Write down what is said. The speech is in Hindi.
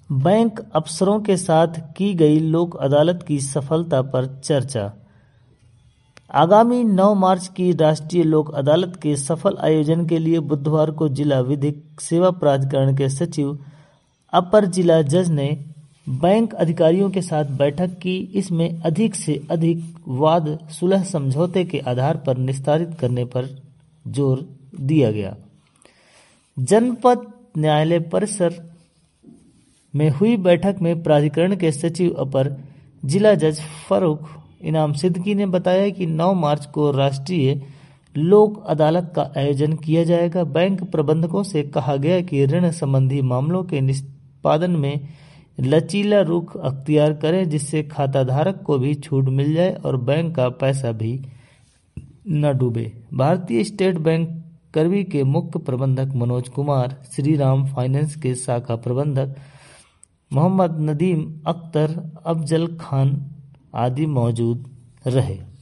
बैंक अफसरों के साथ की गई लोक अदालत की सफलता पर चर्चा। आगामी 9 मार्च की राष्ट्रीय लोक अदालत के सफल आयोजन के लिए बुधवार को जिला विधिक सेवा प्राधिकरण के सचिव अपर जिला जज ने बैंक अधिकारियों के साथ बैठक की। इसमें अधिक से अधिक वाद सुलह समझौते के आधार पर निस्तारित करने पर जोर दिया गया। जनपद न्यायालय परिसर में हुई बैठक में प्राधिकरण के सचिव अपर जिला जज फारूक इनाम सिद्दीकी ने बताया कि 9 मार्च को राष्ट्रीय लोक अदालत का आयोजन किया जाएगा। बैंक प्रबंधकों से कहा गया कि ऋण संबंधी मामलों के निष्पादन में लचीला रुख अख्तियार करें, जिससे खाताधारक को भी छूट मिल जाए और बैंक का पैसा भी न डूबे। भारतीय स्टेट बैंक करवी के मुख्य प्रबंधक मनोज कुमार, श्रीराम फाइनेंस के शाखा प्रबंधक मोहम्मद नदीम अख्तर, अफजल खान आदि मौजूद रहे।